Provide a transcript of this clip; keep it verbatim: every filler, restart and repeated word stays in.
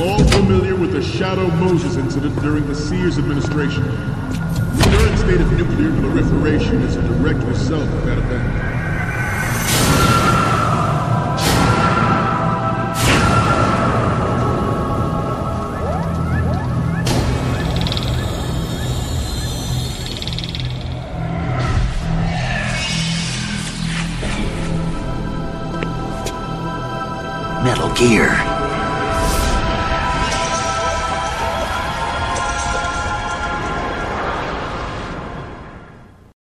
All familiar with the Shadow Moses incident during the Sears administration. The current state of nuclear proliferation is a direct result of that event. Metal Gear.